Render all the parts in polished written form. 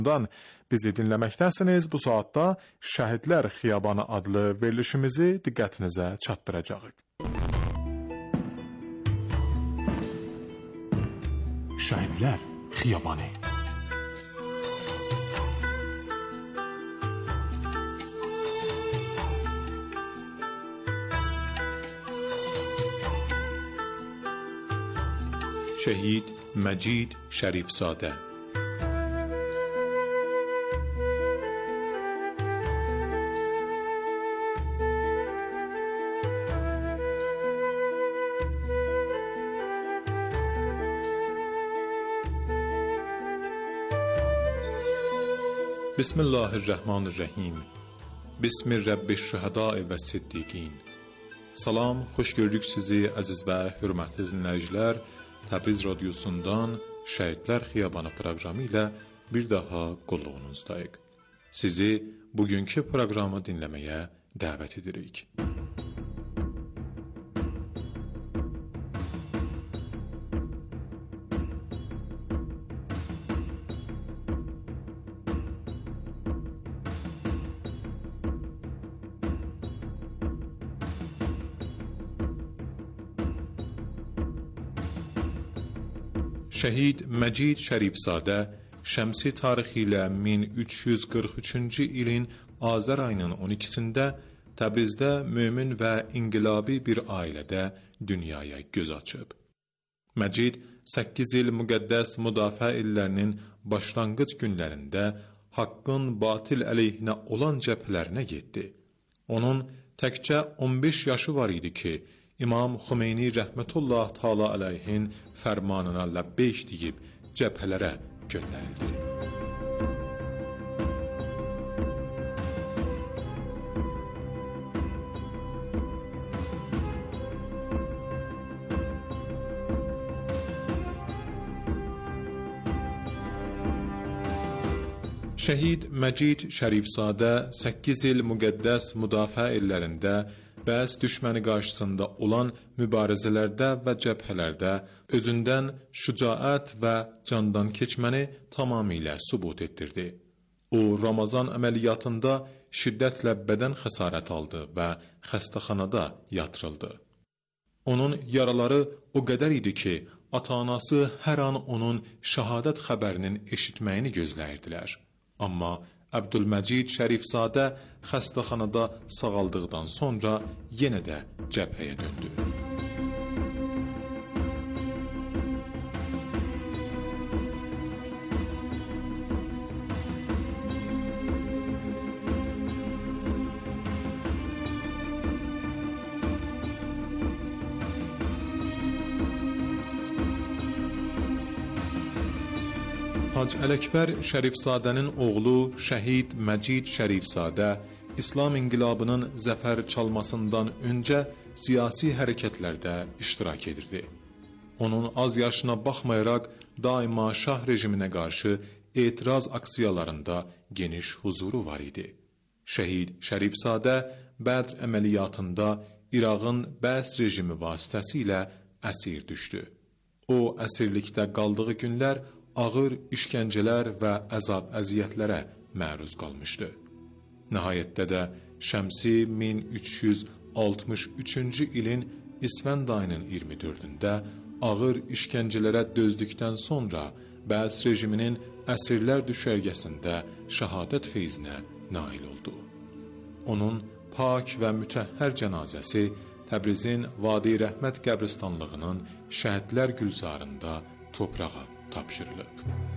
Dan bizi dinləməkdəsiniz. Bu saatda Şəhidlər Xiyabanı adlı verilişimizi diqqətinizə çatdıracağıq. Şəhidlər Xiyabanı. Şehid Məcid Şərifzadə. Bismillahirrahmanirrahim. Bismi Rabbişşühədai və Siddiqin. Salam, xoş gördük sizi əziz və hörmətli dinləyicilər. Təbriz radiosundan Şəhidlər Xiyabanı proqramı ilə bir daha qulluğunuzdayıq. Sizi bugünkü proqramı dinləməyə dəvət edirik. Şəhid Məcid Şərifzadə şəmsi tarixi ilə 1343-cü ilin Azər ayının 12-sində Təbrizdə mömin və inqilabi bir ailədə dünyaya göz açıb. Məcid 8 il müqəddəs müdafiə illərinin başlanğıc günlərində haqqın batil əleyhinə olan cəbhələrinə getdi. Onun təkcə 15 yaşı var idi ki, İmam Xümeyni rəhmətullah təala əleyhin fərmanına ləbbeyk deyib cəbhələrə göndərildi. Şəhid Məcid Şərifzadə 8 il müqəddəs müdafiə illərində bəs düşməni qarşısında olan mübarizələrdə və cəbhələrdə özündən şücaət və candan keçməni tamamilə sübut etdirdi. O, Ramazan əməliyyatında şiddətlə bədən xəsarət aldı və xəstəxanada yatırıldı. Onun yaraları o qədər idi ki, ata-anası hər an onun şəhadət xəbərinin eşitməyini gözləyirdilər. Amma Əbdülməcid Şərifzadə xəstəxanada sağaldıqdan sonra yenə də cəbhəyə döndü. Hacı Ələkbər Şərifzadənin oğlu Şəhid Məcid Şərifzadə İslam inqilabının zəfər çalmasından öncə siyasi hərəkətlərdə iştirak edirdi. Onun az yaşına baxmayaraq daima şah rejiminə qarşı etiraz aksiyalarında geniş huzuru var idi. Şəhid Şərifzadə Bədr əməliyyatında İraqın Bəs rejimi vasitəsilə əsir düşdü. O, əsirlikdə qaldığı günlər ağır işgəncələr və əzab-əziyyətlərə məruz qalmışdı. Nəhayətdə də şəmsi 1363-cü ilin İsfənd ayının 24-də ağır işgəncələrə dözdükdən sonra Bəs rejiminin əsirlər düşərgəsində şəhadət feyzinə nail oldu. Onun pak və mütəhhər cənazəsi Təbrizin Vadi Rəhmət qəbristanlığının Şəhidlər Gülzarında toprağa tapşırılıb.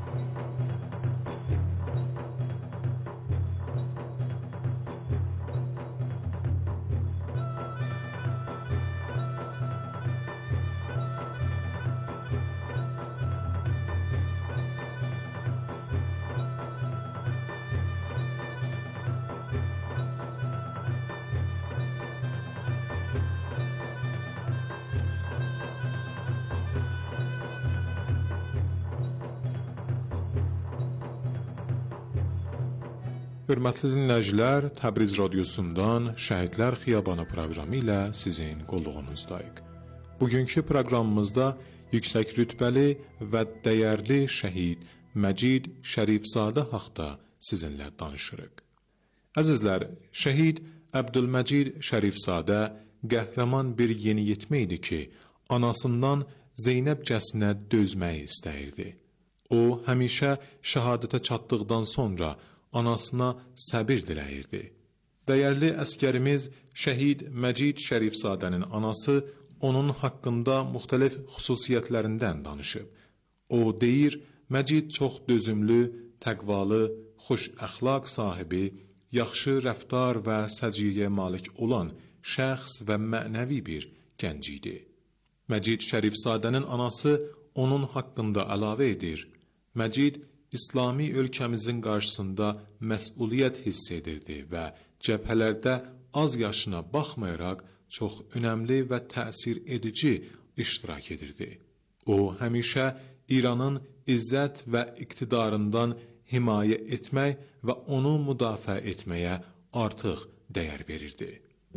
Hörmətli dinləyicilər, Təbriz radiosundan Şəhidlər Xiyabanı proqramı ilə sizin qulluğunuzdayıq. Bugünkü proqramımızda yüksək rütbəli və dəyərli şəhid Məcid Şərifzadə haqda sizinlə danışırıq. Əzizlər, şəhid Əbdülməcid Şərifzadə qəhrəman bir yeniyetmə idi ki, anasından Zeynəbcəsinə dözməyi istəyirdi. O, həmişə şəhadətə çatdıqdan sonra anasına səbir diləyirdi. Dəyərli əskərimiz şəhid Məcid Şərifzadənin anası onun haqqında müxtəlif xüsusiyyətlərindən danışıb. O deyir, Məcid çox dözümlü, təqvalı, xoş əxlaq sahibi, yaxşı rəftar və səciyyəyə malik olan şəxs və mənəvi bir gənc idi. Məcid Şərifzadənin anası onun haqqında əlavə edir. Məcid İslami ölkəmizin qarşısında məsuliyyət hiss edirdi və cəbhələrdə az yaşına baxmayaraq çox önəmli və təsir edici iştirak edirdi. O, həmişə İranın izzət və iqtidarından himayə etmək və onu müdafiə etməyə artıq dəyər verirdi.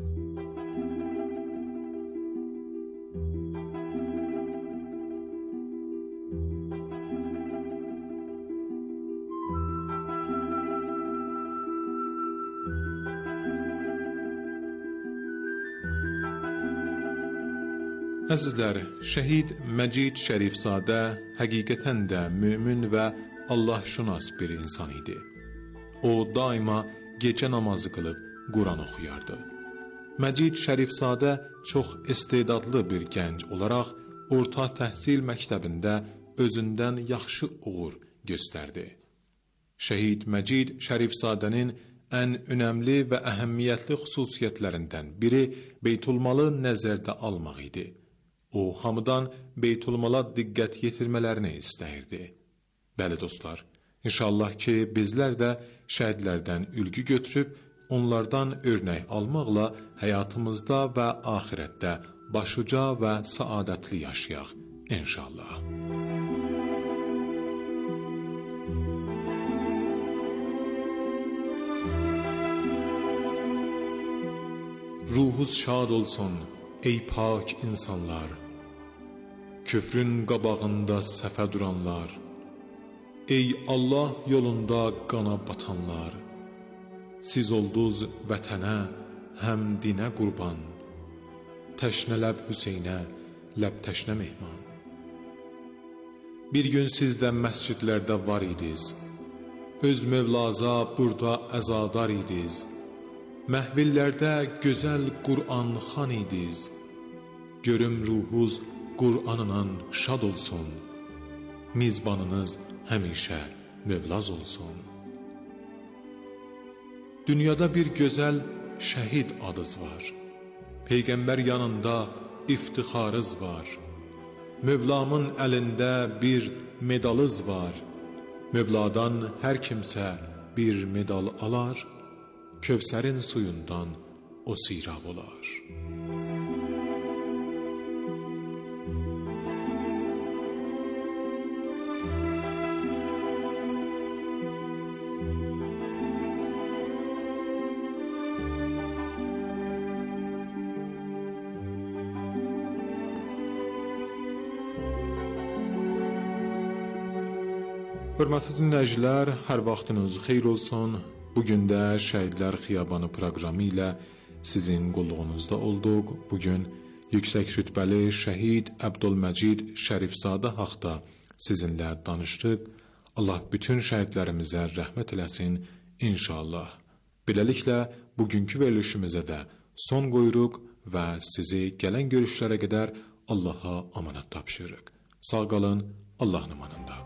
Əzizlər, şəhid Məcid Şərifzadə həqiqətən də mömin və Allah-şünas bir insan idi. O, daima gecə namazı qılıb Quran oxuyardı. Məcid Şərifzadə çox istedadlı bir gənc olaraq orta təhsil məktəbində özündən yaxşı uğur göstərdi. Şəhid Məcid Şərifzadənin ən önəmli və əhəmiyyətli xüsusiyyətlərindən biri Beytulmalı nəzərdə almaq idi. O, hamıdan Beytulmala diqqət yetirmələrini istəyirdi. Bəli dostlar, inşallah ki, bizlər də şəhidlərdən ülgü götürüb, onlardan örnək almaqla həyatımızda və axirətdə başuca və saadətli yaşayaq, inşallah. Ruhuz şad olsun, ey pak insanlar, küfrün qabağında səfə duranlar, ey Allah yolunda qana batanlar, siz olduz vətənə, həm dinə qurban, təşnələb Hüseynə, ləb təşnə mehman. Bir gün siz də məscidlərdə var idiz, öz Mövlaza burada əzadar idiz, məhvillərdə gözəl Qur'an xan idiz, görüm ruhuz Qur'anınan şad olsun, mizbanınız həmişə Mövlaz olsun. Dünyada bir gözəl şəhid adız var, Peyğəmbər yanında iftixarız var, Mövlamın əlində bir medalız var, Mövladan hər kimsə bir medal alar, Kövsərin suyundan o sirab olar. Hörmətli dinləyicilər, hər vaxtınız xeyir olsun. Bugün də Şəhidlər Xiyabanı proqramı ilə sizin qulluğunuzda olduq. Bugün yüksək rütbəli şəhid Əbdülməcid Şərifzadə haqda sizinlə danışdıq. Allah bütün şəhidlərimizə rəhmət eləsin inşallah. Beləliklə, bugünkü verilişimizə də son qoyuruq və sizi gələn görüşlərə qədər Allaha amanat tapşırırıq. Sağ qalın, Allahın amanında.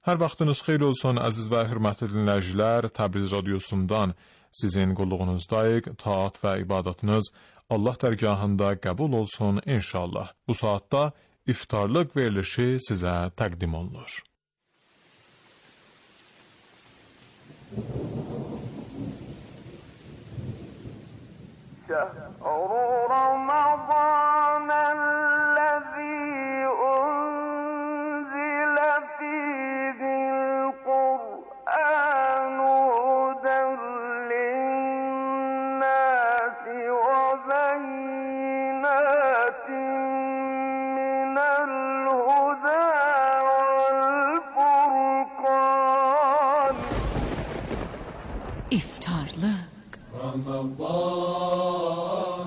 Hər vaxtınız xeyir olsun, əziz və hörmətli dinləyicilər. Təbriz radiosundan sizin qulluğunuzdayıq. Taat və ibadətiniz Allah dərgahında qəbul olsun inşallah. Bu saatda iftarlıq verilişi sizə təqdim olunur. İftarlık. Ramazan,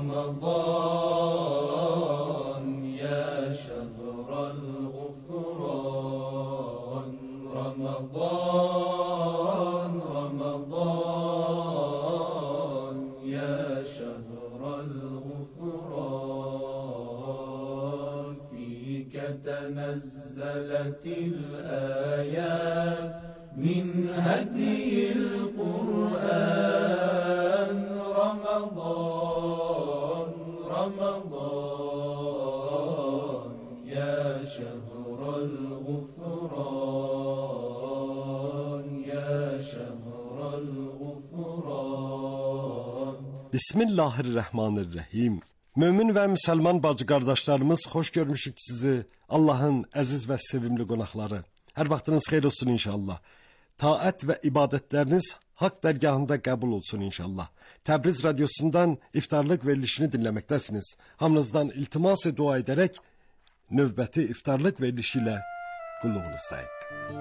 Ramazan, ya şehral gufran. Ramazan, Ramazan, ya şehral gufran. Fike tenezzeletil ayat min hediyil Kur'an. Ramazan, Ramazan, ya şehral gufran, ya şehral gufran. Bismillahirrahmanirrahim. Mömin ve Müslüman bacı kardeşlerimiz, hoş görmüşük sizi. Allah'ın aziz ve sevimli konakları. Her vaxtınız xeyir olsun inşallah. Taat ve ibadetleriniz hak dergahında kabul olsun inşallah. Təbriz radyosundan iftarlık verilişini dinlemektesiniz. Hamınızdan iltimas-ı dua ederek növbəti iftarlık verilişiyle qulluğunuzdayıq.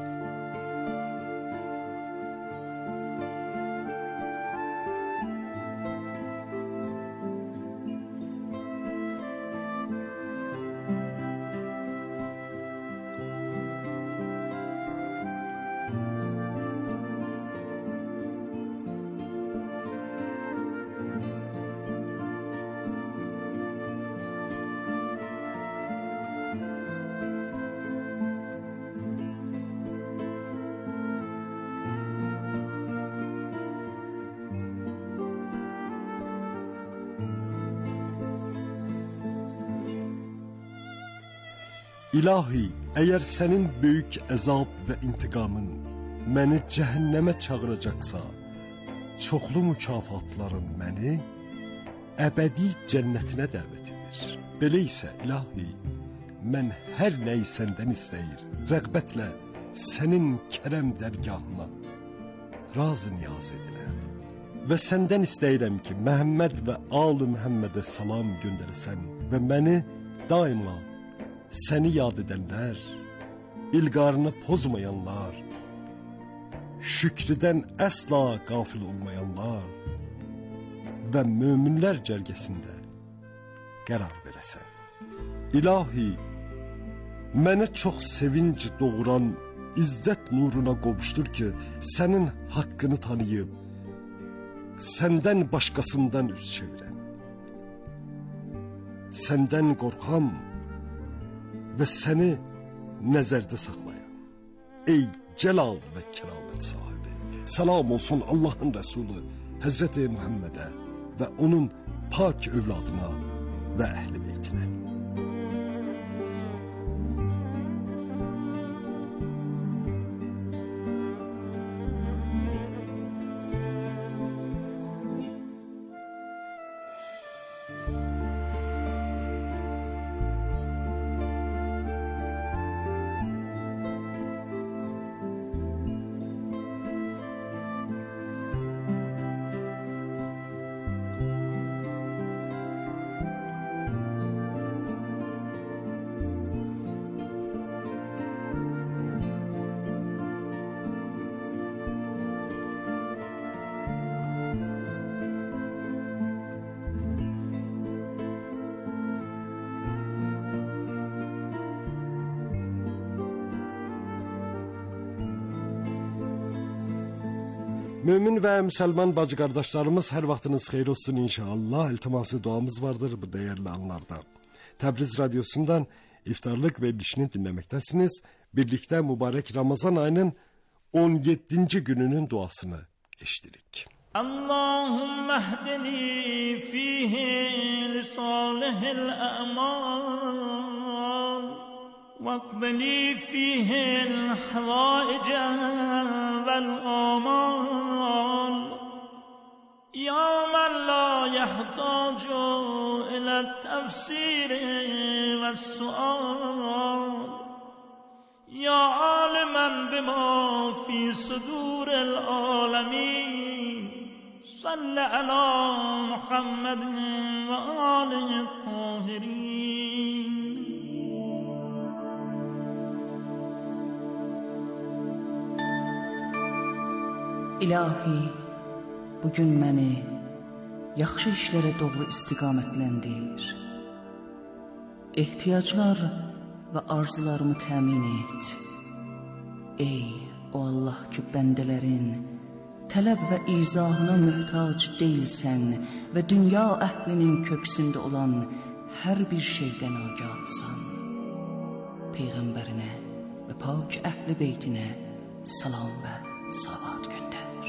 İlahi, eğer senin büyük azab ve intikamın beni cehenneme çağıracaksa, çoxlu mükafatların beni ebedi cennetine davet edir. Belə isə ilahi, mən hər nəyi səndən istəyir, rəğbətlə sənin kərəm dərgahına razı niyaz ediləm. Və səndən istəyirəm ki, Məhəmməd və Al-ı Məhəmmədə salam göndərəsən və məni daima səni yad edənlər, ilqarını pozmayanlar, şükrüdən əsla qafil olmayanlar və möminlər cərgəsində qərar verəsən. İlahi, mənə çox sevinc doğuran izzət nuruna qovuşdur ki, sənin haqqını tanıyıb, səndən başqasından üz çevirən, səndən qorxam ve seni nəzərdə saxlayan, ey celal ve keramet sahibi, salam olsun Allah'ın Resulü Hazreti Muhammed'e ve onun pak evladına ve ehli beytine. Mümin ve Müslüman bacı kardeşlerimiz, her vaxtınız xeyir olsun inşallah. İltiması duamız vardır bu değerli anlarda. Təbriz radyosundan iftarlık verilişini dinlemektesiniz. birlikte mübarek Ramazan ayının 17. gününün duasını eşittik. اللهم اهدني فيه لصالح الأعمال واقبلي فيه الحوائج والآمال يا من لا يحتاج إلى التفسير والسؤال يا عالما بما في صدور العالمين صل على محمد وآله الطاهرين. İlahi, bugün məni yaxşı işlərə doğru istiqamətləndir. Ehtiyaclar və arzularımı təmin et. Ey o Allah ki, bəndələrin tələb və izahına möhtac deyilsən və dünya əhlinin köksündə olan hər bir şeydən agahsan. Peyğəmbərinə və pak əhli beytinə salam və salavat göndər.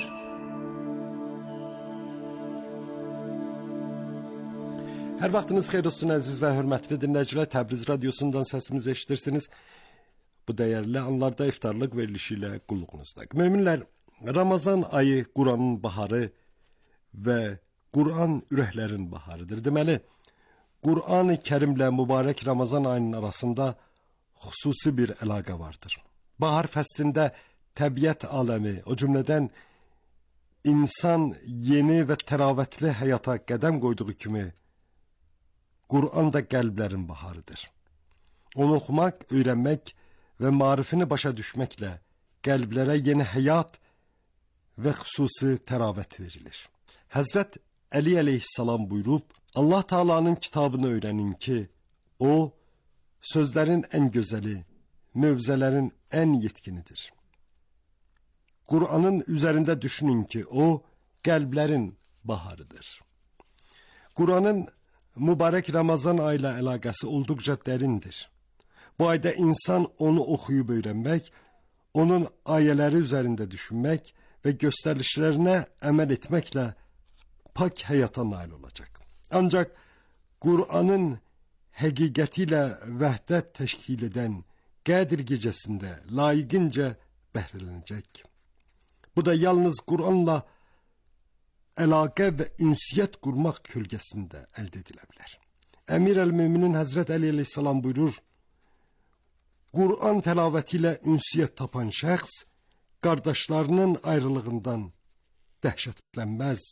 Hər vaxtınız xeyir olsun əziz və hörmətli dinləyicilər. Təbriz radiosundan səsimizi eşidirsiniz. Bu dəyərli anlarda iftarlıq verilişi ilə qulluğunuzda. Möminlər, Ramazan ayı Quranın baharı və Quran ürəklərin baharıdır. Deməli, Quran-ı Kərimlə mübarək Ramazan ayının arasında xüsusi bir əlaqə vardır. Bahar fəslində təbiət aləmi, o cümlədən insan yeni və təravətli həyata qədəm qoyduğu kimi Quran da qəlblərin baharıdır. Onu oxumaq, öyrənmək və marifini başa düşməklə qəlblərə yeni həyat və xüsusi təravət verilir. Həzrət Əli əleyhissalam buyurub, Allah Taala'nın kitabını öyrənin ki, o, sözlərin ən gözəli, mövzələrin ən yetkinidir. Quranın üzərində düşünün ki, o, qəlblərin baharıdır. Quranın mübarək Ramazan ayı ilə əlaqəsi olduqca dərindir. Bu ayda insan onu oxuyub öyrənmək, onun ayələri üzərində düşünmək və göstərişlərinə əməl etməklə pak həyata nail olacaq. Ancaq Quranın həqiqəti ilə vəhdət təşkil edən Qədr gecəsində layiqincə bəhrələnəcək. Bu da yalnız Quranla əlaqə və ünsiyyət qurmaq kölgəsində əldə edilə bilər. Əmir əl-Möminin Həzrət Əli əleyhissalam buyurur, Quran təlavəti ilə ünsiyyət tapan şəxs qardaşlarının ayrılığından dəhşətlənməz.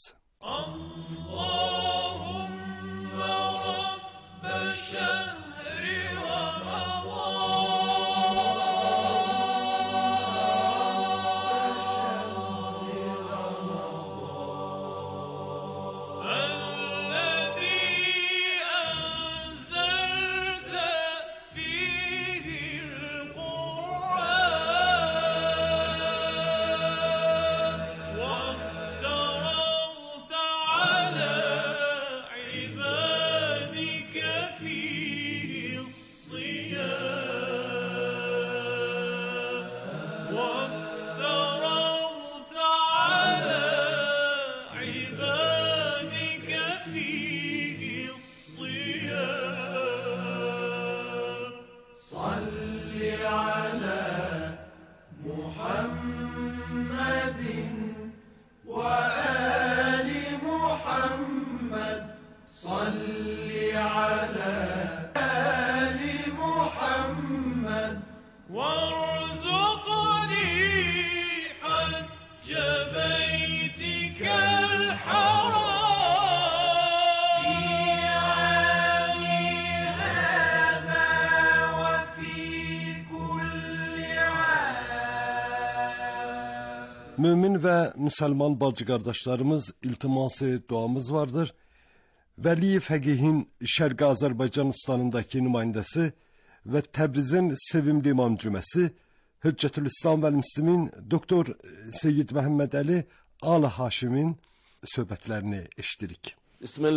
Mümin və müsəlman bacı qardaşlarımız iltiması duamız vardır. Vəliyev Fəqihin Şərqi Azərbaycan ustanındakı nümayəndəsi və Təbrizin sevimli imam cüməsi Hüccətülislam və Müslimin Doktor Seyyid Məhəmməd Əli Al Haşimin söhbətlərini eşidirik.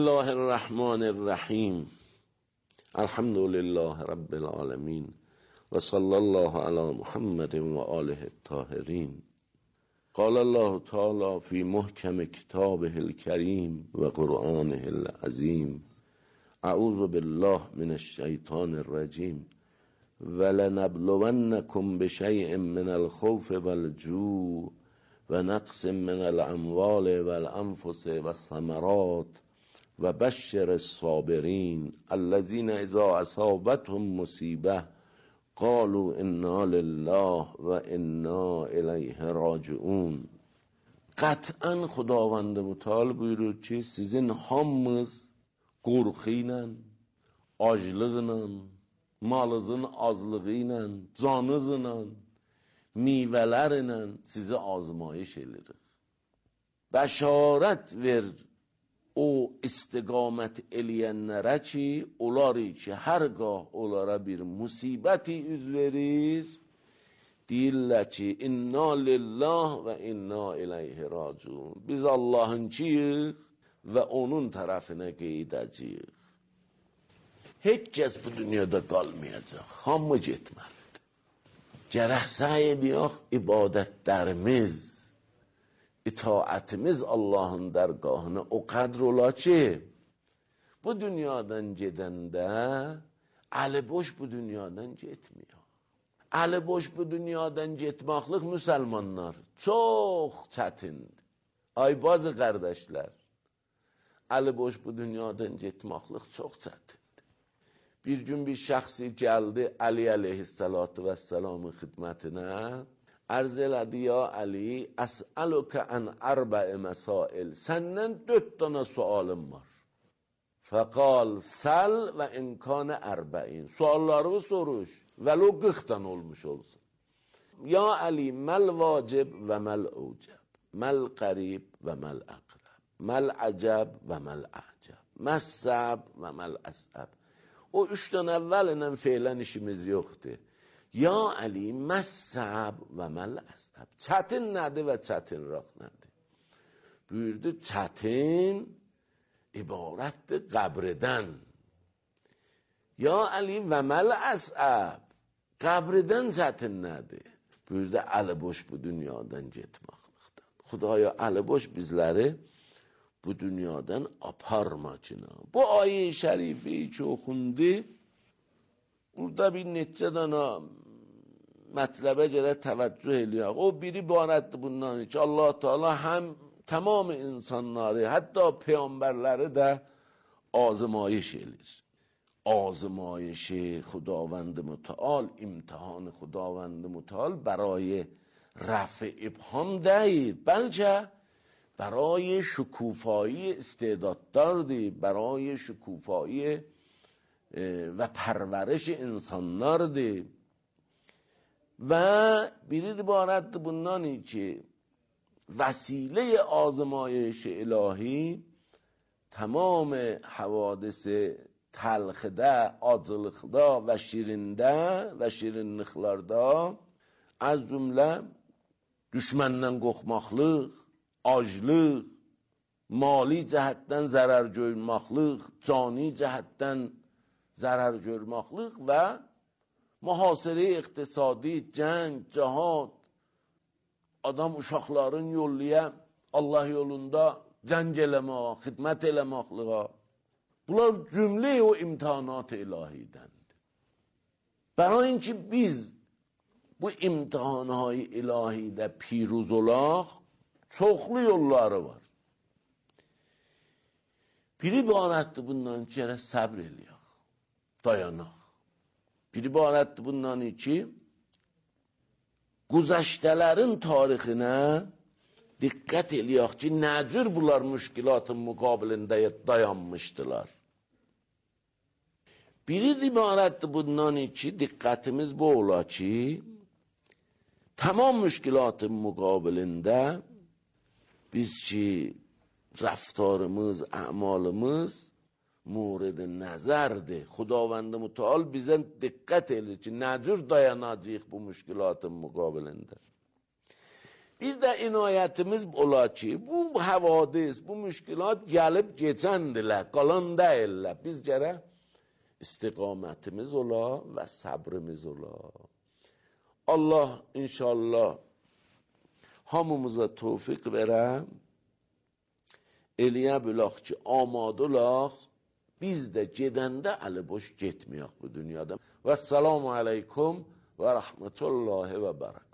Bismillahirrahmanirrahim. Elhamdülillahi Rabbil alemin. وصلى الله على محمد وآله الطاهرين. قال الله تعالى في محكم كتابه الكريم وقرآنه العظيم: اعوذ بالله من الشیطان الرجیم ولنبلونکم بشیء من الخوف والجوع ونقص من الاموال والانفس والثمرات وبشر الصابرین الذین اذا اصابتهم مصیبه قالوا انا لله و انا الیه راجعون. قطعا خداوند متعال buyurur ki sizin hamınız qorxuyla, aclıqla, malınızın azlığı canınızla, meyvələrlə sizi azmayış edirik. Bəşarət ver o istiqamət eləyənlərə ki, onları ki, hər qah onlara bir musibəti üz verir, deyirlər ki, inna lillah və inna ileyhi raciun. Biz Allahınkıyıq və onun tərəfinə qeydəcəyik. Heç kəs bu dünyada qalmayacaq, hamı getməlidir. Gərək səy edək ibadətlərimiz, itaətimiz Allahın dərgahına o qədr ola ki, bu dünyadan gedəndə əli boş bu dünyadan getmiyor. Əli boş bu dünyadan getməklik müsəlmanlar çox çətindir. Ay bazı qardaşlar, əli boş bu dünyadan getməklik çox çətindir. Bir gün bir şəxsi gəldi Ali əleyhissalatu vəssalamın xidmətinə, ərz elədi: ya Ali, əs'əlukə ən ərbə'i məsail, səndən 4 dana sualım var. Fəqal səl və imkanə ərbə'in, suallarını soruş, vəl o 40 dan olmuş olsun. Ya Ali, məl vacib və məl ucab, məl qərib və məl əqrəb, məl əcəb və məl əcəb, məssəb və məl əsəb. O 3 dan əvvəllə feylən işimiz yoxdur. Ya Ali, məssəb və məl əsəb. Çətin nədir və çətinraq nədir? Buyurdu, çətin ibarətdir qəbridən. Ya Ali, və məl əsəb. Qəbridən çətin nədir? Buyurdu, əli boş bu dünyadan getməklikdən. Xudaya əli boş bizləri bu dünyadan aparma ki. Bu ayə-i şərifi ki oxundu, burada bir neçə dana mətləbə görə təvəccüh eləyək. O biri ibarətdir bundan ki, Allah Teala həm tamam insanları, hətta peyğəmbərləri də azmayış elir. Azmayişi خداوند متعال، امتحان خداوند متعال برای رفع ابهام değil، بلکه برای شکوفایی استعداددارdır، برای شکوفایی و پرورش insanlardır. Və biri ibarətdir bundan ki, vəsilə azmayış ilahi tamam havadis təlxdə, acılıqda və şirində və şirinliklərdə az cümlə düşməndən qorxmaqlıq, aclıq, mali cəhətdən zərər görməklik, cani cəhətdən zərər görməklik və mühasirə iqtisadi, cəng, cihad, adam uşaqların yolluya Allah yolunda cəng eləmək, xidmət eləməkliğa. Bunlar cümlə o imtihanat-ı ilahidəndir. Bərayin ki biz bu imtihanı ilahidə piruz olaq, çoxlu yolları var. Bir ibarətdir bundan ki, gərək səbr eləyək, dayanaq. Bir ibarətdir bundan ki, güzəştələrin tarixinə diqqət eləyək ki, nə cür bunlar müşkilatın müqabilində dayanmışdılar. Bir ibarətdir bundan ki, diqqətimiz bu ola ki, tamam müşkilatın müqabilində biz ki, rəftarımız, əmalımız murad-ı nəzərdir. Xudavənd mütəal bizə diqqət edir ki, nə cür dayanacaq bu müşkilatın müqabilində. Bir də inayətimiz ola ki, bu havadis, bu müşkilat gəlib keçəndirlər, qalan deyirlər. Biz gərək istiqamətimiz ola və səbrimiz ola. Allah inşallah hamımıza tövfiq verə, eləyə bilək ki, amadə olaq, biz də gedəndə əli boş getməyək bu dünyada. Və səlamu aleykum və rəhmətullahi və bərəkət.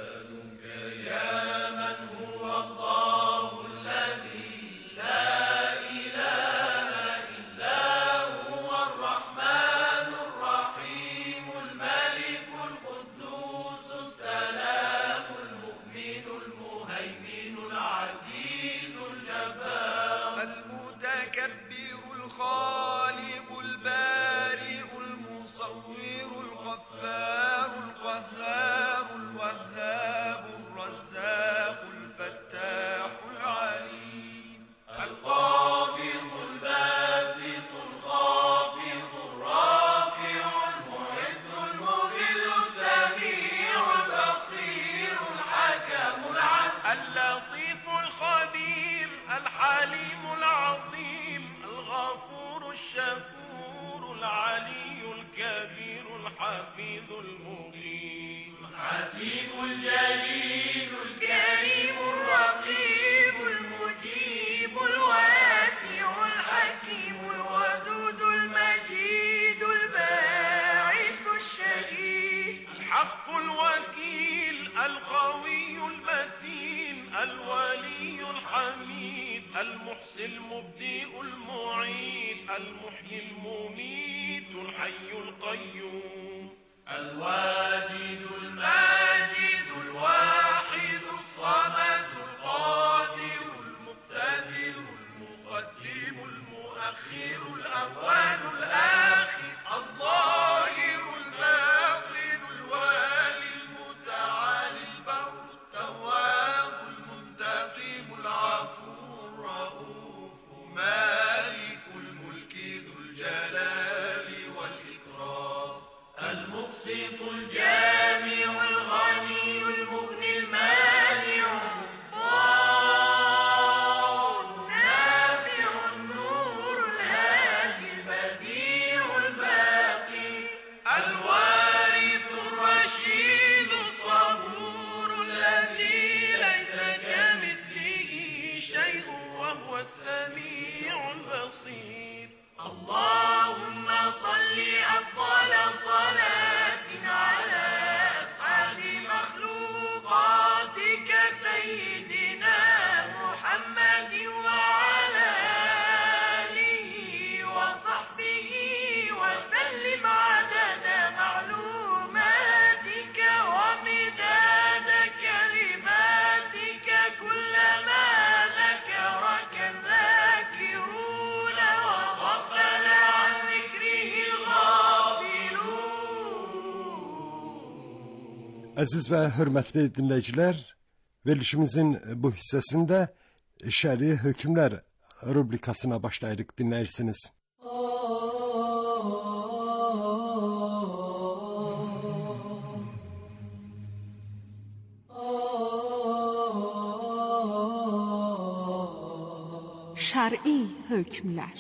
اللطيف الخبير الحليم العظيم الغفور الشكور العلي الكبير الحفيظ المقيم الحسيب الجليل الكريم الرقيب المجيب الواسع الحكيم الودود المجيد الباعث الشهيد الحق الوكيل القوي المتين الولي الحميد المحصي المبدئ المعيد المحيي المميت الحي القيوم الواجد الماجد الواحد الصمد القادر المقتدر المقدم المؤخر الأول الآخر الظاهر الباطن الوالي المتعالي البر التواب المنتقم العفو الرؤوف مالك الملك ذو الجلال والإكرام المقسط الجامع الغني المغني المانع النافع النور الهادي البديع الباقي الوارث الرشيد الصبور الذي ليس كمثله شيء وهو السميع البصير اللهم صل أفضل صلاة على أسعد مخلوقاتك سيدنا محمد وعلى آله وصحبه وسلم عدد معلوماتك ومداد كلماتك كلما ذكرك الذاكرون وغفل عن ذكره الغافلون. Əziz və hörmətli dinləyicilər, verilişimizin bu hissəsində şəri hökmlər rubrikasına başlayırıq, dinləyirsiniz. Şər'i hökmlər.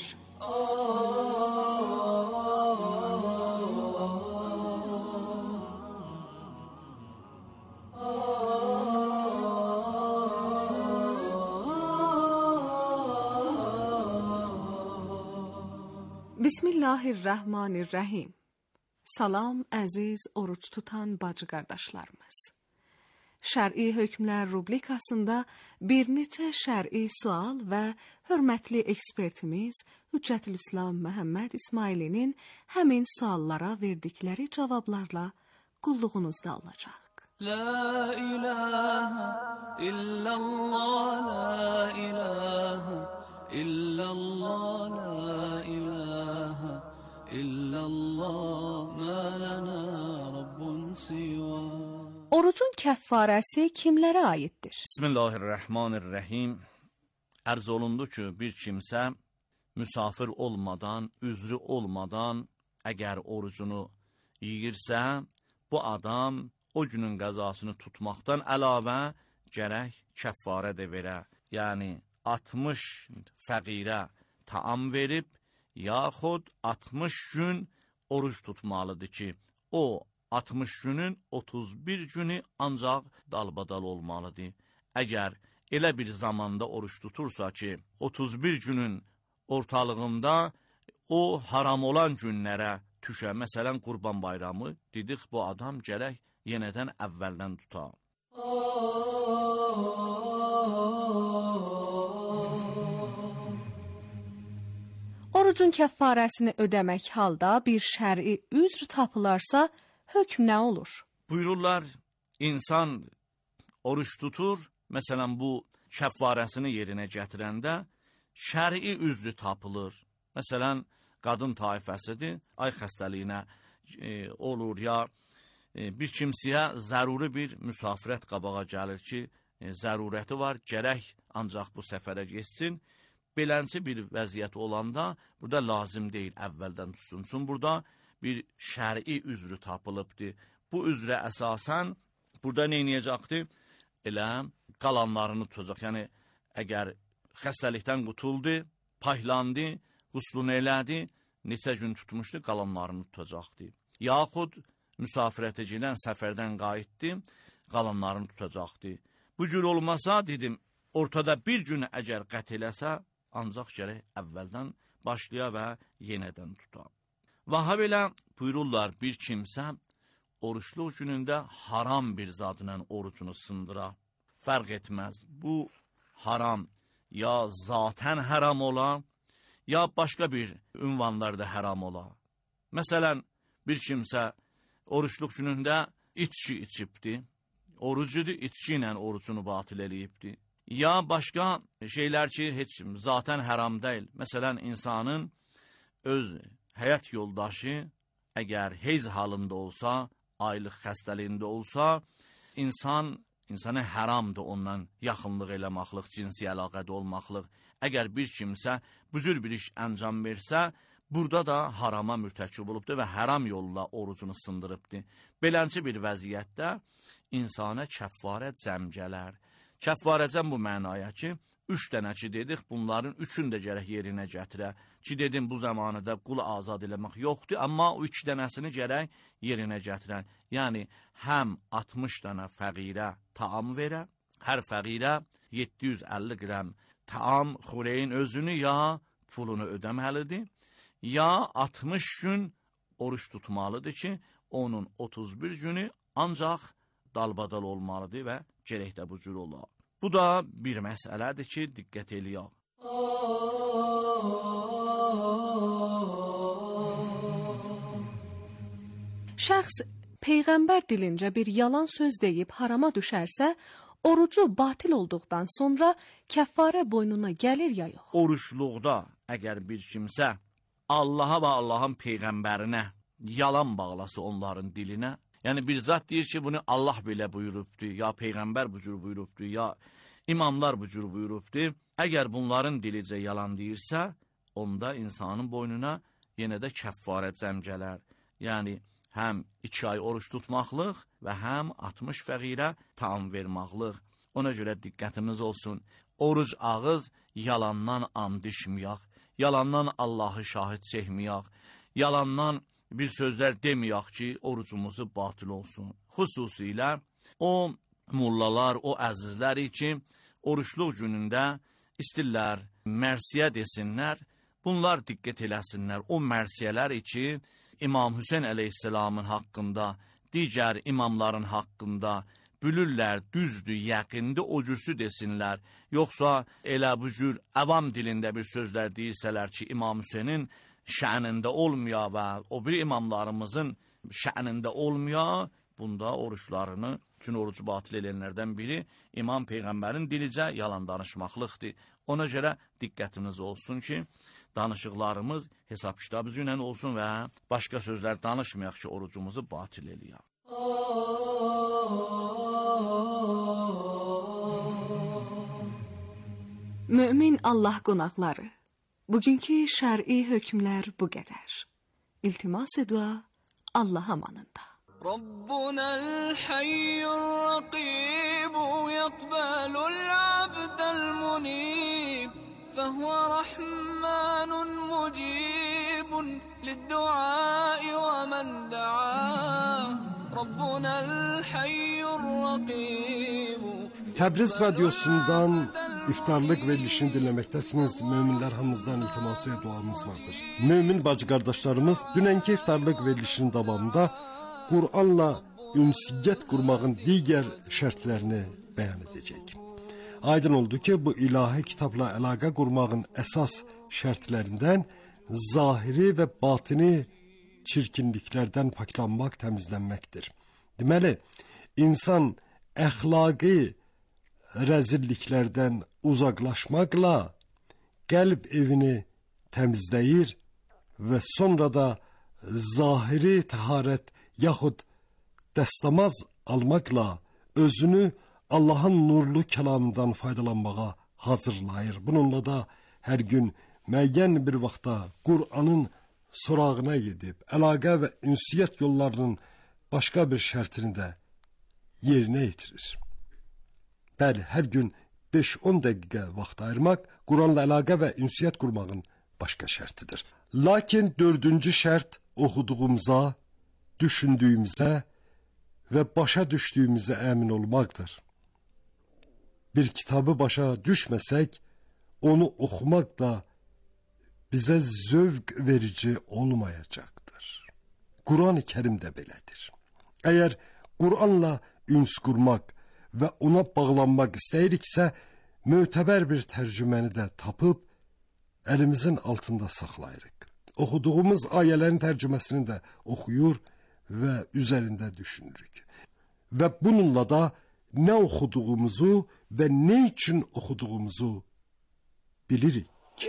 Bismillahirrahmanirrahim. Salam əziz oruç tutan bacı qardaşlarımız. Şər'i hökmlər rubrikasında bir neçə şər'i sual və hörmətli ekspertimiz Hüccətülislam Məhəmməd İsmailinin həmin suallara verdikləri cavablarla qulluğunuzda olacaq. La ilahe illallah, la ilahe illallah, la ilahe illallah, ma lana rabbun siva. Orucun kəffarəsi kimlərə aiddir? Bismillahirrahmanirrahim. Ərz olundu ki, bir kimsə müsafir olmadan, üzrü olmadan əgər orucunu yiyirsə, bu adam o günün qəzasını tutmaqdan əlavə gərək kəffarə də verə. Yəni 60 fəqirə taam verib, yaxud 60 gün oruç tutmalıdır ki, o 60 günün 31 günü ancaq dalbadal olmalıdır. Əgər elə bir zamanda oruç tutursa ki, 31 günün ortalığında o haram olan günlərə tüşə, məsələn, Qurban bayramı, dedik, bu adam gərək yenədən əvvəldən tuta. Orucun kəffarəsini ödəmək halda bir şər'i üzr tapılarsa, hökm nə olur? Buyururlar, insan oruç tutur, məsələn, bu kəffarəsini yerinə gətirəndə şər'i üzrü tapılır. Məsələn, qadın taifəsidir, ay xəstəliyinə olur, ya bir kimsəyə zəruri bir müsafirət qabağa gəlir ki, zərurəti var, gərək ancaq bu səfərə geçsin. Belənçi bir vəziyyət olanda, burada lazım deyil əvvəldən tutsun. Çünki burada bir şər'i üzrü tapılıbdır. Bu üzrə əsasən, burada neynəyəcəkdir? Elə qalanlarını tutacaq. Yəni, əgər xəstəlikdən qutuldu, paylandı, quslunu elədi, neçə gün tutmuşdu, qalanlarını tutacaqdı. Yaxud müsafirətə gedən səfərdən qayıtdı, qalanlarını tutacaqdı. Bu cür olmasa, dedim, ortada bir gün əgər qət eləsə, ancaq gərək əvvəldən başlaya və yenədən tuta. Vahab elə buyururlar, bir kimsə oruçluq günündə haram bir zadla orucunu sındıra. Fərq etməz, bu haram ya zaten haram ola, ya başqa bir ünvanlarda haram ola. Məsələn, bir kimsə oruçluq günündə içki içibdi, orucudur, içki ilə orucunu batil eləyibdi. Ya başqa şeylər ki, heç zaten haram deyil. Məsələn, insanın öz həyat yoldaşı əgər heyz halında olsa, aylıq xəstəliyində olsa, insana haramdır ondan yaxınlıq eləmaqlıq, cinsi əlaqədə olmaqlıq. Əgər bir kimsə bu cür bir iş əncam versə, burada da harama mürtəkib olubdur və haram yolla orucunu sındırıbdır. Belənçi bir vəziyyətdə insana kəffarə cəm gələr. Kəffarə cəm bu mənaya ki, 3 dənə ki dedik, bunların 3-ünü də gərək yerinə gətirə. Ki dedim, bu zamanıda qul azad eləmək yoxdur, amma o 2 dənəsini gərək yerinə gətirən. Yəni, həm 60 dənə fəqirə taam verə, hər fəqirə 750 qram taam xureyin özünü ya pulunu ödəməlidir, ya 60 gün oruç tutmalıdır ki, onun 31 günü ancaq dalbadal olmalıdır və gərək də bu cür olar. Bu da bir məsələdir ki, diqqət eləyək. Şəxs Peyğəmbər dilincə bir yalan söz deyib harama düşərsə, orucu batil olduqdan sonra kəffarə boynuna gəlir ya yox? Oruçluqda əgər bir kimsə Allaha və Allahın Peyğəmbərinə yalan bağlası onların dilinə, yəni bir zat deyir ki, bunu Allah belə buyurubdur, ya Peyğəmbər bu cür buyurubdur, ya imamlar bu cür buyurubdur. Əgər bunların dilicə yalan deyirsə, onda insanın boynuna yenə də kəffarə cəm gələr. Yəni, həm 2 ay oruç tutmaqlıq və həm 60 fəqirə taam vermaqlıq. Ona görə diqqətimiz olsun, oruc ağız yalandan and içməyək, yalandan Allahı şahid çəkməyək, yalandan bir sözlər deməyək ki, orucumuzu batil olsun. Xüsusilə o mullalar, o əzizləri ki, oruçluq günündə istirlər, mərsiyə desinlər, bunlar diqqət eləsinlər. O mərsiyələr ki, İmam Hüseyin əleyhisselamın haqqında, digər imamların haqqında bülürlər, düzdür, yəqindir, o cürsü desinlər. Yoxsa elə bu cür əvam dilində bir sözlər deyirsələr ki, İmam Hüseynin şənində olmuyor və o bir imamlarımızın şənində olmuyor, bunda oruçlarını, çünki orucu batil edənlərdən biri İmam Peyğəmbərin dilicə yalan danışmaqlıqdır. Ona görə diqqətiniz olsun ki, danışıqlarımız hesab kitabı ilə olsun və başqa sözlər danışmayaq ki, orucumuzu batil eləyək. Mömin Allah qonaqları, bugünkü şər'i hökmlər bu qədər. İltimas dua Allah amanında. ربنا الحي الرقيب يقبل العبد المنيب فهو رحمن مجيب للدعاء من دعاه ربنا الحي الرقيب. Təbriz radiosundan iftarlıq verilişini dinləməkdəsiniz. Möminlər hamımızdan iltiması duamız vardır. Mömin bacı qardaşlarımız dünənki iftarlıq verilişinin davamında Qur'anla ünsiyyət qurmağın digər şərtlərini bəyan edəcək. Aydın oldu ki, bu ilahi kitabla əlaqə qurmağın əsas şərtlərindən zahiri və batini çirkinliklərdən paklanmaq, təmizlənməkdir. Deməli, insan əxlaqi rəzilliklərdən uzaqlaşmaqla qəlb evini təmizləyir və sonra da zahiri təharət yaxud dəstəmaz almaqla özünü Allahın nurlu kəlamından faydalanmağa hazırlayır. Bununla da hər gün müəyyən bir vaxtda Qur'anın sorağına gedib, əlaqə və ünsiyyət yollarının başqa bir şərtini də yerinə yetirir. Bəli, hər gün 5-10 dəqiqə vaxt ayırmaq Qur'anla əlaqə və ünsiyyət qurmağın başqa şərtidir. Lakin 4-cü şərt oxuduğumuza, düşündüyümüzə və başa düşdüyümüzə əmin olmaqdır. Bir kitabı başa düşməsək, onu oxumaq da bizə zövq verici olmayacaqdır. Quran-ı Kərim də belədir. Əgər Qur'anla üns qurmaq və ona bağlanmaq istəyiriksə, mötəbər bir tərcüməni də tapıb əlimizin altında saxlayırıq. Oxuduğumuz ayələrin tərcüməsini də oxuyur və üzərində düşünürük. Və bununla da nə oxuduğumuzu və nə üçün oxuduğumuzu bilirik.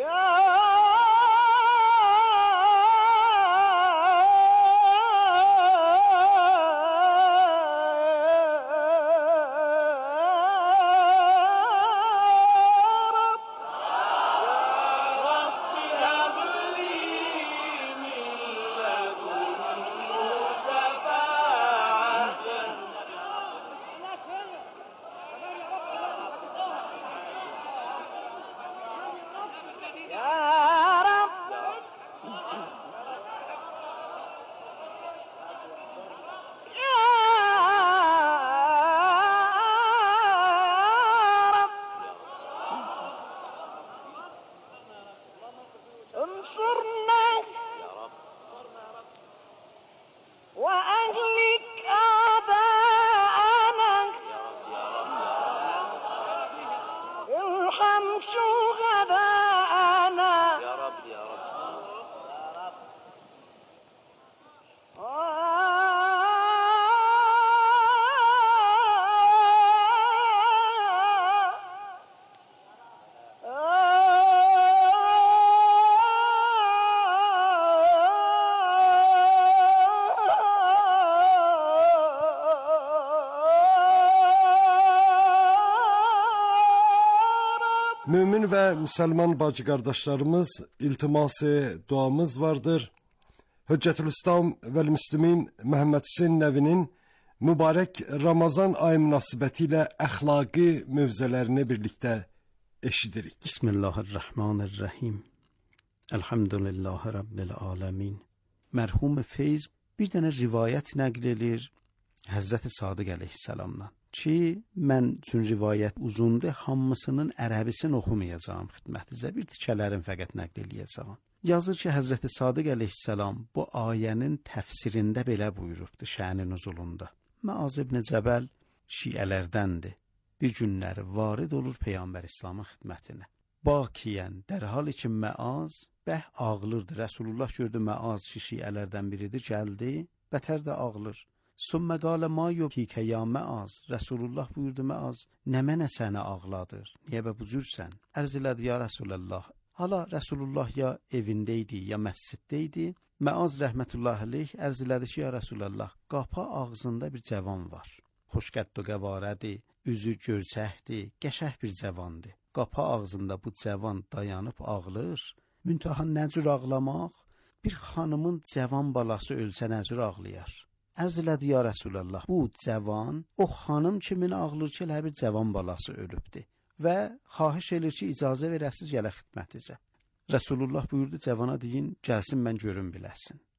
Mümin və müsəlman bacı qardaşlarımız, iltiması duamız vardır. Hüccətül-İslam və Müslümin Məhəmməd Hüseyn Nəvinin mübarək Ramazan ayı münasibətilə əxlaqi mövzələrini birlikdə eşidirik. Bismillahirrahmanirrahim. Elhamdülillahi Rabbil aləmin. Mərhum Feyz bir dənə rivayət nəql edir Həzrəti Sadiq əleyhissalamdan. Ki, mən üçün rivayət uzundur, hamısının ərəbisini oxumayacağım xidmətinizə, bir tikələrin fəqət nəql eləyəcağım. Yazır ki, Həzrəti Sadiq əleyhissalam bu ayənin təfsirində belə buyurubdur şənin nuzulunda. Məaz ibn Cəbəl şiələrdəndir. Bir günləri varid olur Peyğəmbər İslamın xidmətinə. Bakiyən, dərhal ki Məaz bəh ağlırdı. Rəsulullah gördü Məaz ki, şiələrdən biridir, gəldi, bətər də ağlır. Sümmə qalə ma yubkikə ya Məaz. Rəsulullah buyurdu Məaz, nə mənə səni ağladır? Niyə bə bu cürsən? Ərz elədi ya Rəsulallah. Hala Rəsulullah ya evində idi, ya məsciddə idi. Məaz rəhmətullah əleyh ərz elədi ki, ya Rəsulallah, qapı ağzında bir cavan var. Xoşqədd və qəvarədir, üzü görçəkdir, qəşəh bir cavandır. Qapı ağzında bu cavan dayanıb ağlır. Müntaha nə cür ağlamaq? Bir xanımın cavan balası ölsə nə cür ağlayar? Ərz elədi ya Rəsulallah, bu cavan o xanım kimin ağlır ki, elə bir cavan balası ölübdür və xahiş edir ki, icazə verəsiz gələ xidmətinizə. Rəsulullah buyurdu, cavana deyin, gəlsin mən görüm biləsin.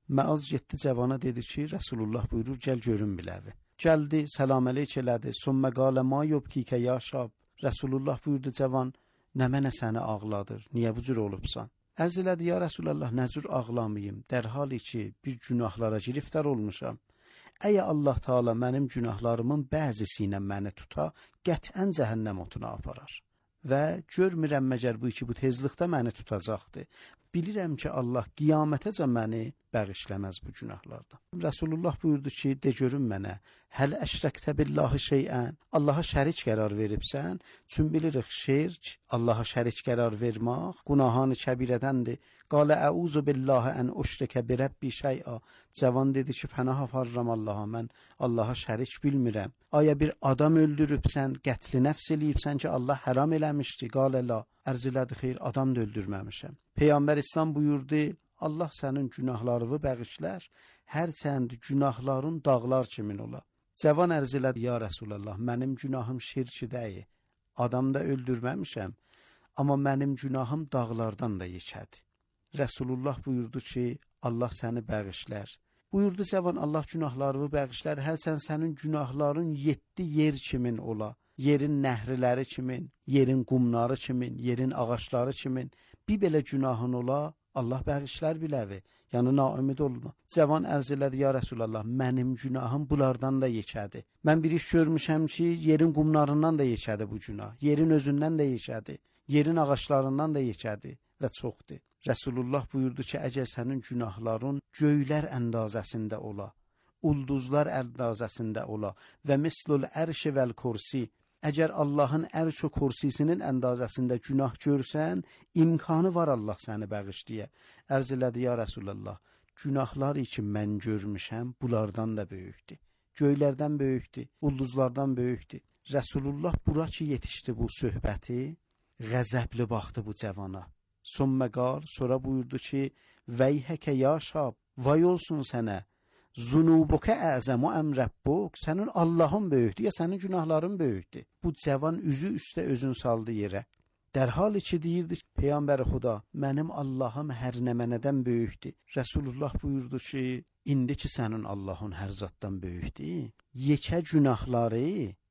Məaz getdi cavana dedi ki, Rəsulullah buyurur, gəl görün biləvi. Gəldi, salam əleyk elədi. Sümmə qalə ma yubkikə ya şab. Rəsulullah buyurdu, cavan, nə mənə səni ağladır, niyə bu cür olubsan? Ərz elədi, ya Rəsulullah, nə cür ağlamayım, dərhali ki, bir günahlara giriftar olmuşam. Əgər Allah Taala mənim günahlarımın bəzisi ilə məni tuta, qətən cəhənnəm otuna aparar. Və görmürəm məgər bu ki, bu tezlikdə məni tutacaqdır. Bilirəm ki, Allah qiyamətəcə məni bəğişləməz bu günahlardan. Rəsulullah buyurdu ki, de görün mənə, həl əşrəktə billahi şeyən, Allaha şərik qərar veribsən, çün bilirik şirk, Allaha şərik qərar vermək, gunahanı kəbirədəndir. Qalə əuzu billahi ən uşrikə birəbbi şey'a. Cavan dedi ki, pənah aparıram Allaha, mən Allaha şərik bilmirəm. Aya bir adam öldürübsən, qətli nəfs eləyibsən ki, Allah haram eləmişdi. Qalə la, ərz elədi, xeyr, adam da öldürməmişəm. Peyğəmbər İslam buyurdu, Allah sənin günahlarını bəğişlər, hərçənd günahların dağlar kimin ola. Cavan ərz elədi, ya Rəsulallah, mənim günahım şirki deyil, adam da öldürməmişəm, amma mənim günahım dağlardan da yekədir. Rəsulullah buyurdu ki, Allah səni bəğişlər. Buyurdu cavan, Allah günahlarını bəğişlər, hərçənd sənin günahların 7 yer kimin ola. Yerin nəhriləri kimin, yerin qumları kimin, yerin ağaçları kimin, bir belə günahın ola, Allah bəğişlər biləvi, yəni naümid olma. Cavan ərz elədi, ya Rəsulallah, mənim günahım bunlardan da yekədir. Mən bir iş görmüşəm ki, yerin qumlarından da yekədir bu günah, yerin özündən də yekədir, yerin ağaçlarından da yekədir və çoxdur. Rəsulullah buyurdu ki, əgər sənin günahların göylər əndazəsində ola, ulduzlar əndazəsində ola və mislul ərşi vəl kursi, əgər Allahın ərş və kursisinin əndazəsində günah görsən, imkanı var Allah səni bəğişliyə. Ərz elədi, ya Rəsulullah, günahlar ki mən görmüşəm, bunlardan da böyükdür. Göylərdən böyükdür, ulduzlardan böyükdür. Rəsulullah bura ki yetişdi bu söhbəti, qəzəbli baxdı bu cavana. Sümmə qal, sonra buyurdu ki, vəyhəkə ya şab, vay olsun sənə, zunubukə əzəmu əmrəbbuk, sənin Allahın böyükdür, ya sənin günahların böyükdür. Bu cavan üzü üstə özün saldı yerə. Dərhal ki deyirdi, Peyğəmbər Xuda, mənim Allahım hər nə mənədən böyükdür. Rəsulullah buyurdu ki, indi ki sənin Allahın hər zatdan böyükdür, yekə günahları,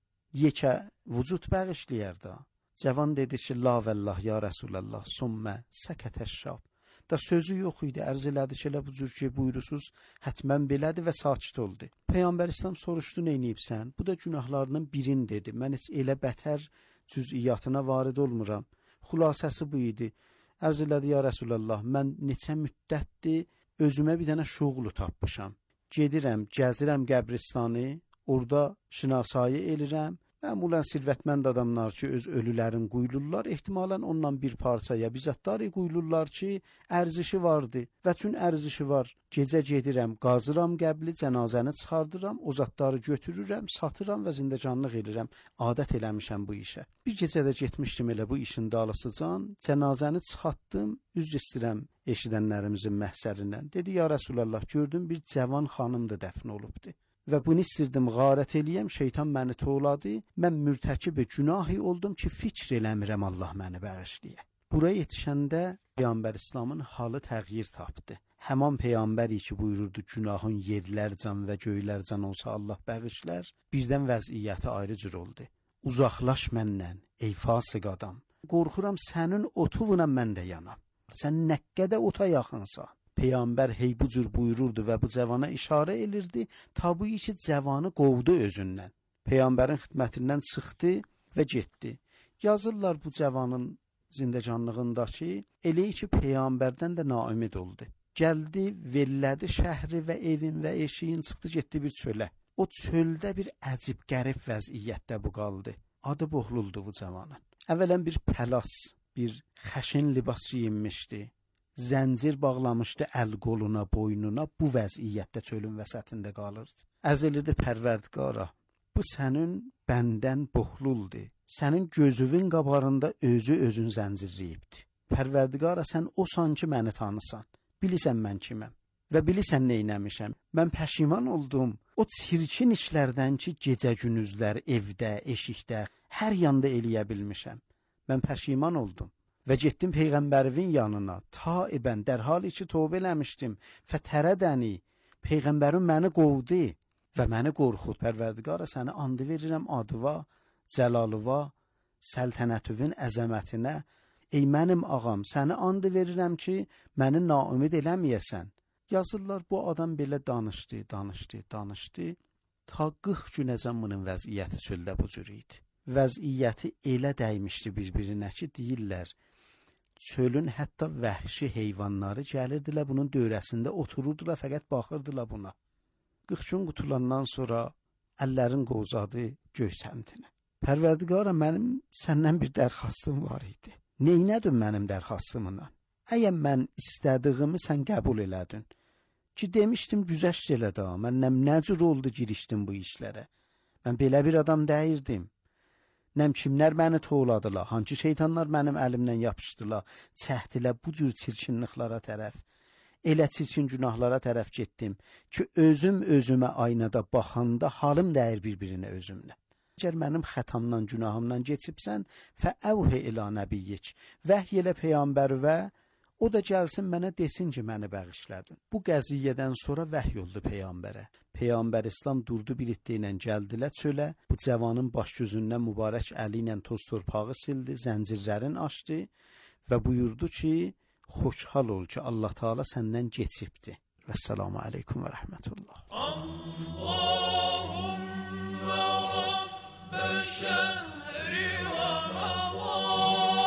yekə vücud bəğişləyər da. Cavan dedi ki, la vəllah ya Rəsulallah, sümmə səkətə şab. Da sözü yox idi, ərz elədi ki, elə bu cür ki, buyurusuz, hətmən belədir və sakit oldu. Peyğəmbər İslam soruşdu, neyniyibsən? Bu da günahlarının birin dedi. Mən heç elə bətər cüz'iyyatına varid olmuram. Xülasəsi bu idi. Ərz elədi, ya Rəsulallah, mən neçə müddətdir özümə bir dənə şuğlu tapmışam. Gedirəm, gəzirəm qəbristanı, orada şinasayı elirəm. Məmulən sirvətmənd adamlar ki, öz ölülərin quyulurlar, ehtimalən ondan bir parçaya bizatları quyulurlar ki, ərzişi vardı və çün ərzişi var. Gecə gedirəm, qazıram qəbli, cənazəni çıxardıram, o zatları götürürəm, satıram və zindəcanlıq edirəm. Adət eləmişəm bu işə. Bir gecədə getmişdim elə bu işin dalısıcan, cənazəni çıxartdım, üzr istəyirəm eşidənlərimizin məhsərindən. Dedi, ya Rəsulallah, gördüm bir cavan xanımdır dəfn olubdu. Və bunu istirdim, qarət eləyəm, şeytan məni toğladı, mən mürtəkib günahi oldum ki, fikr eləmirəm Allah məni bəğişliyə. Buraya yetişəndə Peyğəmbər İslamın halı təğyir tapdı. Həman Peyğəmbəri ki buyururdu, günahın yerlərcan və göylərcan olsa Allah bəğişlər, birdən vəziyyəti ayrı cür oldu. Uzaqlaş məndən, ey fasıq adam, qorxuram sənin otuvuna mən də yanam. Sən nə qədər ota yaxınsa. Peyğəmbər hey bu cür buyururdu və bu cavana işarə elirdi, tabii ki cavanı qovdu özündən. Peyğəmbərin xidmətindən çıxdı və getdi. Yazırlar bu cavanın zindəcanlığındakı, elə ki Peyğəmbərdən də naümid oldu. Gəldi, vellədi şəhri və evin və eşiyin, çıxdı, getdi bir çölə. O çöldə bir əcib qərib vəziyyətdə bu qaldı. Adı bohluldu bu cavanın. Əvvələn bir pəlas, bir xəşin libas giyinmişdi. Zəncir bağlamışdı əl qoluna, boynuna, bu vəziyyətdə çölün vəsətində qalırdı. Ərz edirdi, Pərvərdigara, bu sənin bəndən bohluldur. Sənin gözünün qabarında özün zəncirləyibdi. Pərvərdigara, sən osan ki məni tanısan. Bilirsən mən kiməm və bilirsən neynəmişəm. Mən pəşiman oldum. O çirkin işlərdən ki, gecə günüzlər evdə, eşikdə, hər yanda eləyə bilmişəm. Mən pəşiman oldum. və getdim Peyğəmbərin yanına, taibən, dərhal ki tövbə eləmişdim, fətərədəni, Peyğəmbərin məni qovdu və məni qorxud, Pərverdigara səni andı verirəm adıva, cəlalıva, səltənətüvün əzəmətinə, ey mənim ağam, səni andı verirəm ki, məni naümid eləməyəsən. Yazırlar, bu adam belə danışdı, ta 40 günəcən bunun vəziyyəti çöldə bu cür idi. Vəziyyəti elə dəymişdi bir-birinə ki, deyirlər, çölün hətta vəhşi heyvanları gəlirdilər, bunun dövrəsində otururdular, fəqət baxırdılar buna. 40 gün qutulandan sonra əllərin qozadı göy səmtinə. Pərverdigara, mənim səndən bir dərxastım var idi. Neynədin mənim dərxastımla? Əgər mən istədiyimi sən qəbul elədin, ki demişdim güzəşt elə də, mən nə cür oldu girişdim bu işlərə. Mən belə bir adam dəyirdim. Nəm kimlər məni toğladılar, hangi şeytanlar mənim əlimdən yapışdılar, çəhdilə bu cür çirkinliklara tərəf, elə çirkin günahlara tərəf getdim ki, özümə aynada baxanda halım dəyir bir-birinə özümlə. Əgər mənim xətamdan, günahımdan geçibsən, fəəvhə ilə nəbiyyik, vəhy elə peyğəmbərvə, o da gəlsin mənə desin ki, məni bəğişlədin. Bu qəziyyədən sonra vəhy oldu peyğəmbərə. Peyğəmbər İslam durdu bir iddə ilə gəldilər çölə, bu cavanın baş gözündən mübarək əli ilə toz torpağı sildi, zəncirlərin açdı və buyurdu ki, xoşhal ol ki, Allah Teala səndən geçibdi. Vəssalamu aleykum və rəhmətullah. Allahümme Rabbe şehri Ramazan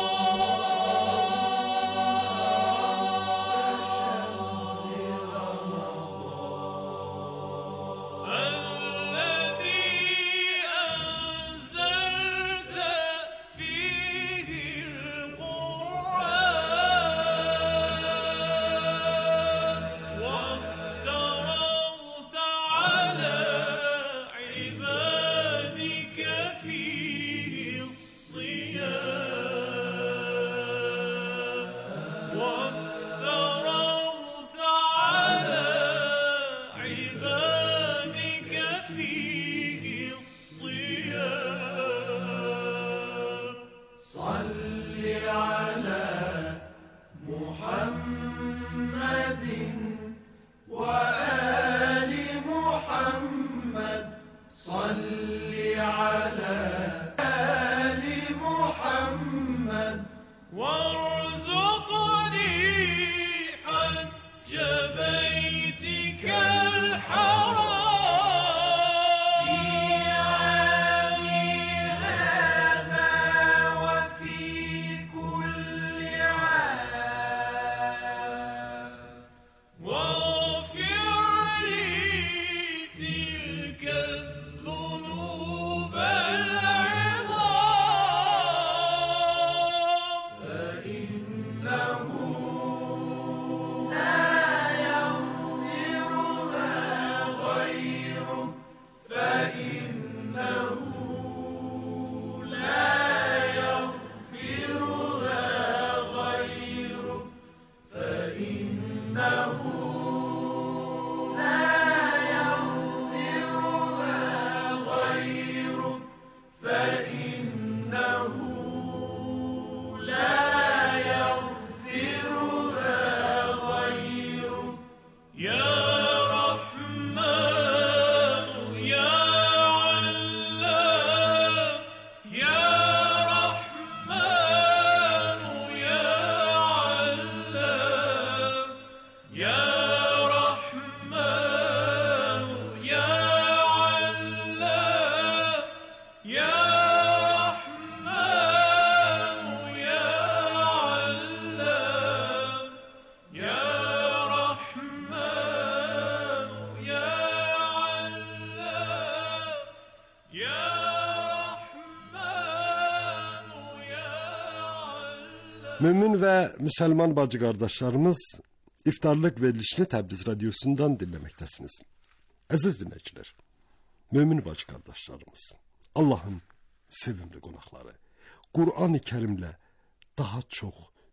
Mümin və müsəlman bacı qardaşlarımız iftarlıq verilişini Təbriz radiosundan dinləməkdəsiniz. Əziz dinləyicilər, mümin bacı qardaşlarımız, Allahın sevimli qonaqları, Qur'an-ı Kərimlə daha çox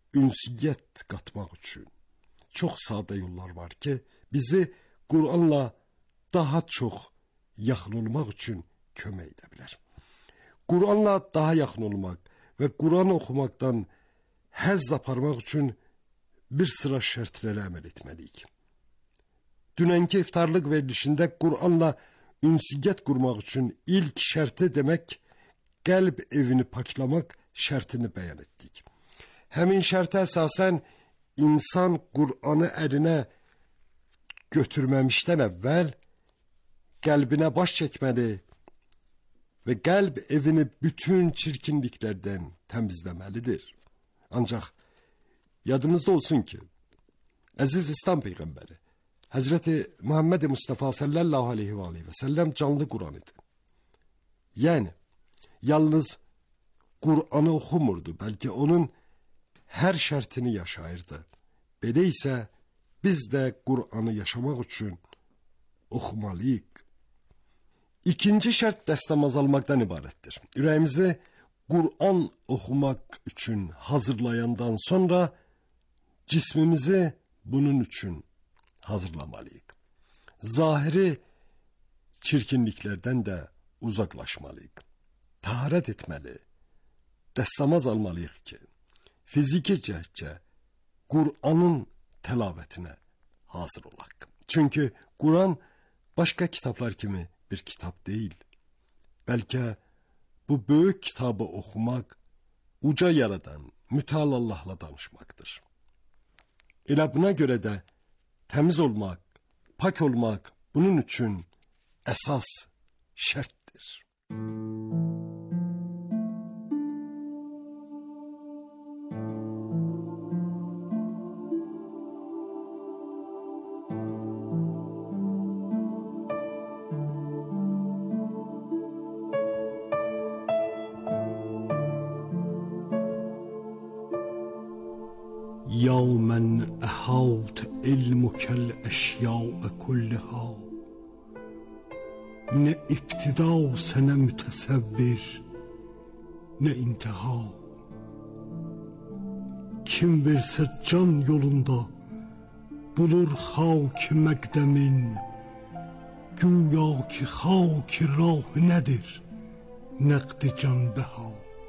ünsiyyət qatmaq üçün çox sadə yollar var ki, bizi Qur'anla daha çox yaxın olmaq üçün kömək edə bilər. Qur'anla daha yaxın olmaq və Qur'an oxumaqdan həzz aparmaq üçün bir sıra şərtlərə əməl etməliyik. Dünənki iftarlıq verilişində Qur'anla ünsiyyət qurmaq üçün ilk şərti demək, qəlb evini paklamaq şərtini bəyan etdik. Həmin şərtə əsasən insan Qur'anı əlinə götürməmişdən əvvəl qəlbinə baş çəkməli və qəlb evini bütün çirkinliklərdən təmizləməlidir. Ancaq yadımızda olsun ki, əziz İslam Peyğəmbəri Həzrəti Muhammed Mustafa sallallahu aleyhi və səlləm canlı Qur'an idi. Yəni, yalnız Qur'anı oxumurdu, bəlkə onun hər şərtini yaşayırdı. Belə isə biz də Qur'anı yaşamaq üçün oxumalıyıq. İkinci şərt dəstəmaz almaqdan ibarətdir. Ürəyimizi Qur'an oxumaq üçün hazırlayandan sonra cismimizi bunun üçün hazırlamalıyıq. Zahiri çirkinliklərdən də uzaqlaşmalıyıq. Taharət etməli, dəstəmaz almalıyıq ki, fiziki cəhətcə Qur'anın təlavetinə hazır olaq. Çünki Qur'an başqa kitablar kimi bir kitab deyil. Bəlkə bu böyük kitabı oxumaq, uca yaradan, mütəal Allahla danışmaqdır. Elə buna görə də təmiz olmaq, pak olmaq bunun üçün əsas şərtdir. يا من أحاط علمك الأشياء كلها نه ابتدا سنه متصور نه intiha. Kim versə can yolunda bulur xak məqdəmin, güya ki xak rah nədir nəqd canbəha.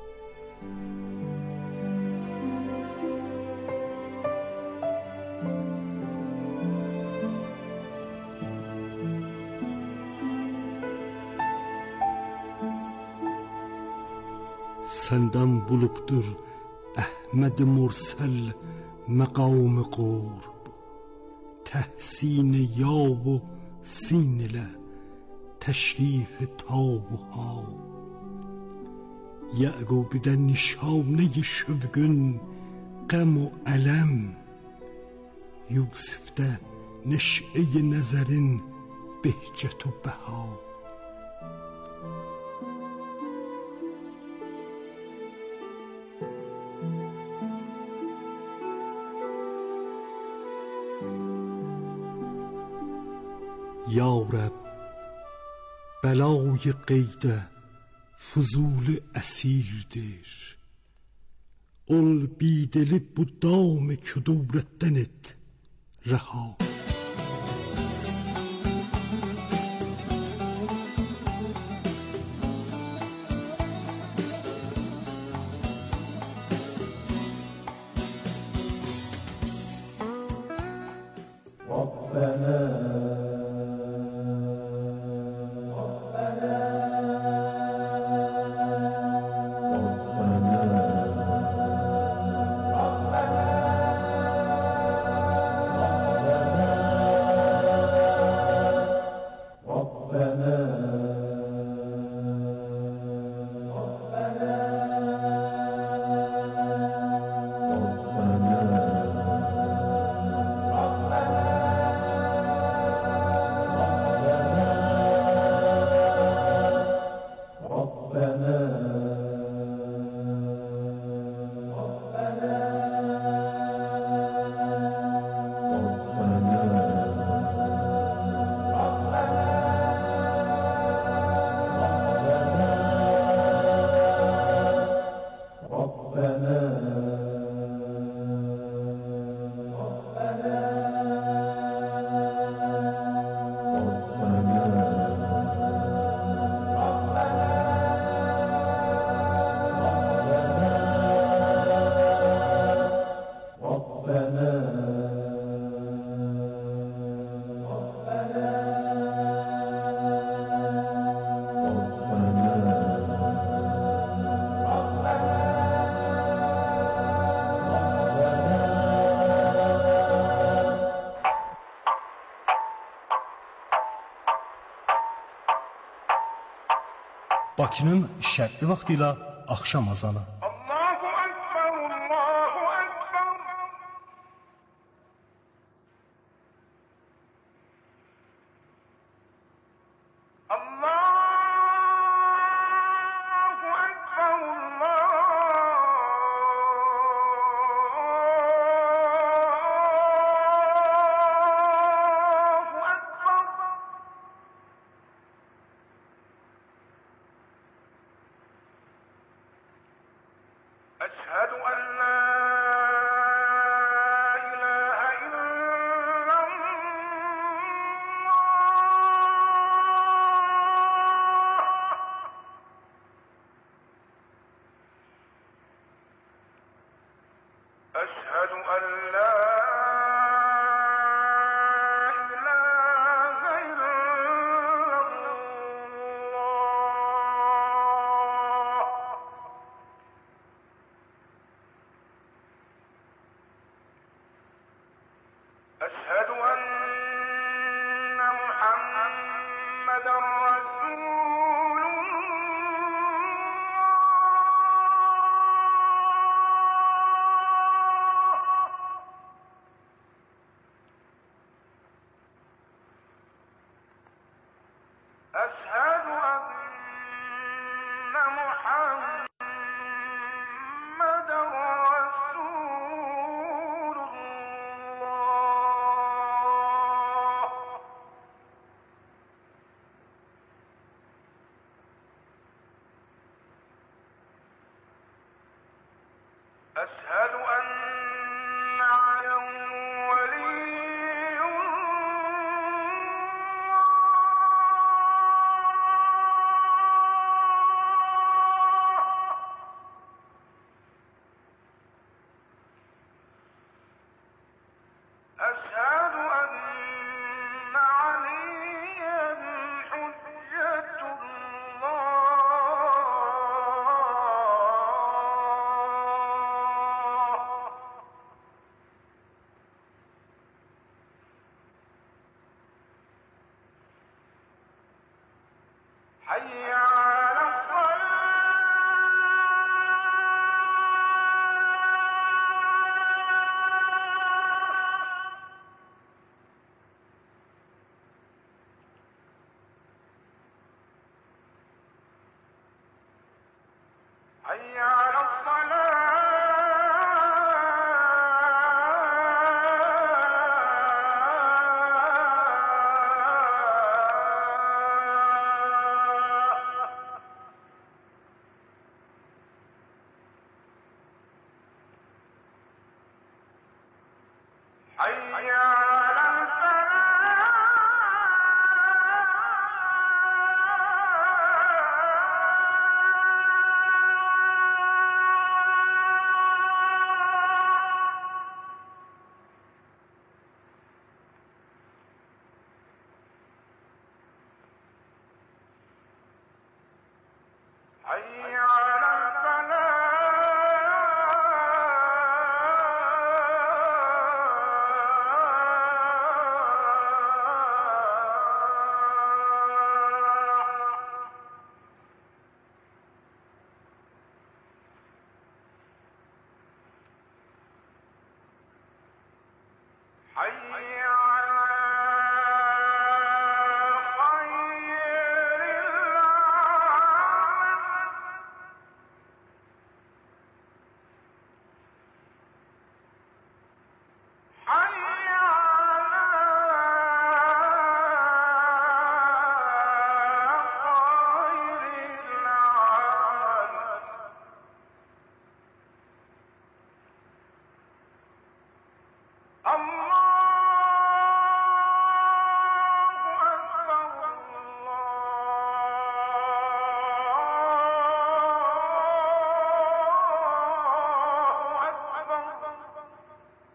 Səndən bulubdur Əhməd Mursəl məqam qurb, təhsin-i yab و sin ilə təşrif tab و ha. Yəqubidə nişanə-i şübgün qəm و ələm, Yusifdə neşə-i nəzərin behcət و bəha. یا رب بلای قید فضول اسیرdir. Ol bideli bu dam küdubretten et reha. Bakının şərqi vaxtı ilə axşam azanı. Allahu Ekber, Allahu Ekber. Allahu Ekber, Allahu Ekber. أشهد أن لا إله إلا الله. أشهد أن لا إله إلا الله. أشهد أن محمدا رسول الله. أشهد أن محمدا رسول الله. أشهد أن عليا ولي الله. أشهد أن عليا حجة الله. حي على الصلاة. حي على الصلاة. حي على